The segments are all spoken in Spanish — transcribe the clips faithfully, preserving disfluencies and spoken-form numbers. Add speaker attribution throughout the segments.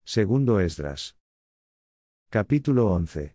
Speaker 1: Segundo Esdras. Capítulo once.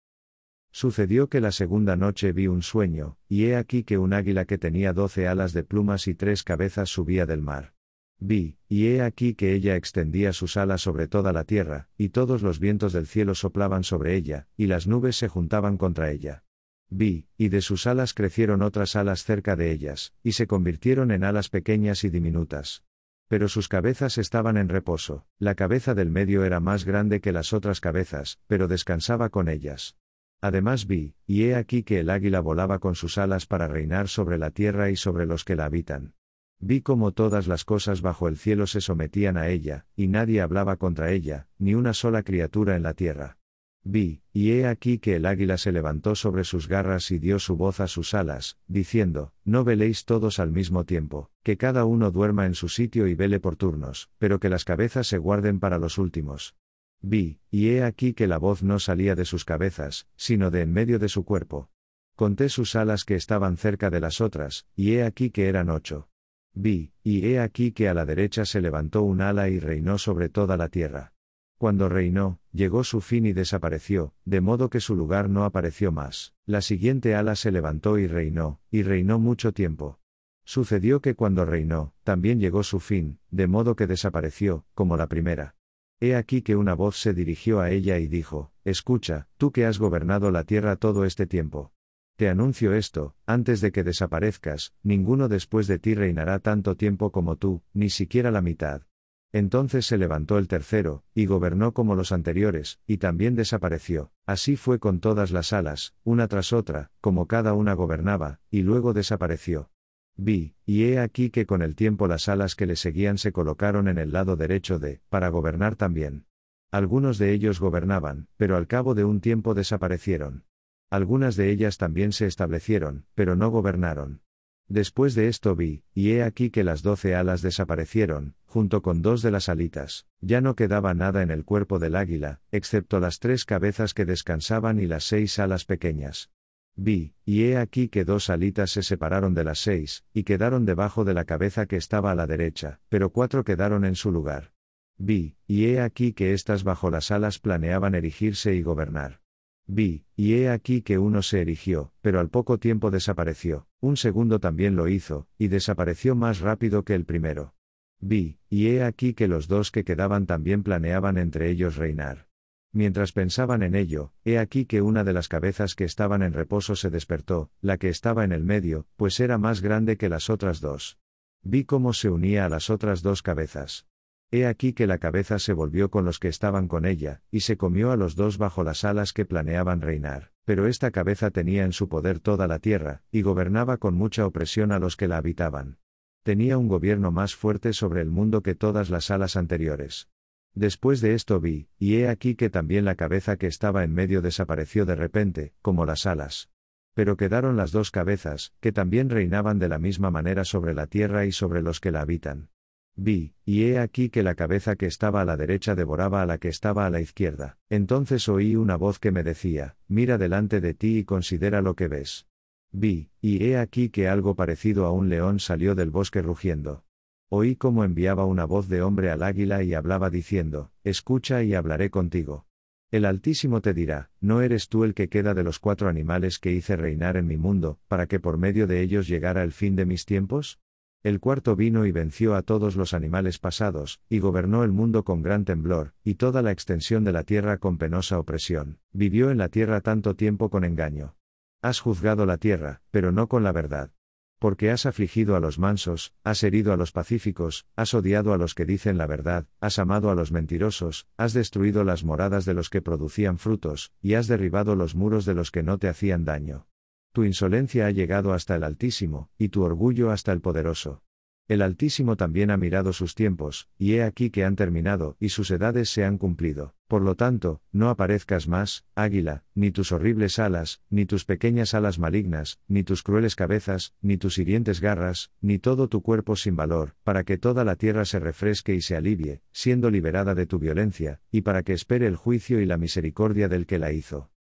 Speaker 1: Sucedió que la segunda noche vi un sueño, y he aquí que un águila que tenía doce alas de plumas y tres cabezas subía del mar. Vi, y he aquí que ella extendía sus alas sobre toda la tierra, y todos los vientos del cielo soplaban sobre ella, y las nubes se juntaban contra ella. Vi, y de sus alas crecieron otras alas cerca de ellas, y se convirtieron en alas pequeñas y diminutas. Pero sus cabezas estaban en reposo, la cabeza del medio era más grande que las otras cabezas, pero descansaba con ellas. Además vi, y he aquí que el águila volaba con sus alas para reinar sobre la tierra y sobre los que la habitan. Vi cómo todas las cosas bajo el cielo se sometían a ella, y nadie hablaba contra ella, ni una sola criatura en la tierra. Vi, y he aquí que el águila se levantó sobre sus garras y dio su voz a sus alas, diciendo, no veléis todos al mismo tiempo, que cada uno duerma en su sitio y vele por turnos, pero que las cabezas se guarden para los últimos. Vi, y he aquí que la voz no salía de sus cabezas, sino de en medio de su cuerpo. Conté sus alas que estaban cerca de las otras, y he aquí que eran ocho. Vi, y he aquí que a la derecha se levantó un ala y reinó sobre toda la tierra. Cuando reinó, llegó su fin y desapareció, de modo que su lugar no apareció más. La siguiente ala se levantó y reinó, y reinó mucho tiempo. Sucedió que cuando reinó, también llegó su fin, de modo que desapareció, como la primera. He aquí que una voz se dirigió a ella y dijo, escucha, tú que has gobernado la tierra todo este tiempo. Te anuncio esto, antes de que desaparezcas, ninguno después de ti reinará tanto tiempo como tú, ni siquiera la mitad. Entonces se levantó el tercero, y gobernó como los anteriores, y también desapareció. Así fue con todas las alas, una tras otra, como cada una gobernaba, y luego desapareció. Vi, y he aquí que con el tiempo las alas que le seguían se colocaron en el lado derecho de, para gobernar también. Algunos de ellos gobernaban, pero al cabo de un tiempo desaparecieron. Algunas de ellas también se establecieron, pero no gobernaron. Después de esto vi, y he aquí que las doce alas desaparecieron, junto con dos de las alitas, ya no quedaba nada en el cuerpo del águila, excepto las tres cabezas que descansaban y las seis alas pequeñas. Vi, y he aquí que dos alitas se separaron de las seis, y quedaron debajo de la cabeza que estaba a la derecha, pero cuatro quedaron en su lugar. Vi, y he aquí que éstas bajo las alas planeaban erigirse y gobernar. Vi, y he aquí que uno se erigió, pero al poco tiempo desapareció, un segundo también lo hizo, y desapareció más rápido que el primero. Vi, y he aquí que los dos que quedaban también planeaban entre ellos reinar. Mientras pensaban en ello, he aquí que una de las cabezas que estaban en reposo se despertó, la que estaba en el medio, pues era más grande que las otras dos. Vi cómo se unía a las otras dos cabezas. He aquí que la cabeza se volvió con los que estaban con ella, y se comió a los dos bajo las alas que planeaban reinar, pero esta cabeza tenía en su poder toda la tierra, y gobernaba con mucha opresión a los que la habitaban. Tenía un gobierno más fuerte sobre el mundo que todas las alas anteriores. Después de esto vi, y he aquí que también la cabeza que estaba en medio desapareció de repente, como las alas. Pero quedaron las dos cabezas, que también reinaban de la misma manera sobre la tierra y sobre los que la habitan. Vi, y he aquí que la cabeza que estaba a la derecha devoraba a la que estaba a la izquierda. Entonces oí una voz que me decía, mira delante de ti y considera lo que ves. Vi, y he aquí que algo parecido a un león salió del bosque rugiendo. Oí cómo enviaba una voz de hombre al águila y hablaba diciendo, escucha y hablaré contigo. El Altísimo te dirá, ¿no eres tú el que queda de los cuatro animales que hice reinar en mi mundo, para que por medio de ellos llegara el fin de mis tiempos? El cuarto vino y venció a todos los animales pasados, y gobernó el mundo con gran temblor, y toda la extensión de la tierra con penosa opresión. Vivió en la tierra tanto tiempo con engaño. Has juzgado la tierra, pero no con la verdad. Porque has afligido a los mansos, has herido a los pacíficos, has odiado a los que dicen la verdad, has amado a los mentirosos, has destruido las moradas de los que producían frutos, y has derribado los muros de los que no te hacían daño. Tu insolencia ha llegado hasta el Altísimo, y tu orgullo hasta el Poderoso. El Altísimo también ha mirado sus tiempos, y he aquí que han terminado, y sus edades se han cumplido. Por lo tanto, no aparezcas más, águila, ni tus horribles alas, ni tus pequeñas alas malignas, ni tus crueles cabezas, ni tus hirientes garras, ni todo tu cuerpo sin valor, para que toda la tierra se refresque y se alivie, siendo liberada de tu violencia, y para que espere el juicio y la misericordia del que la hizo.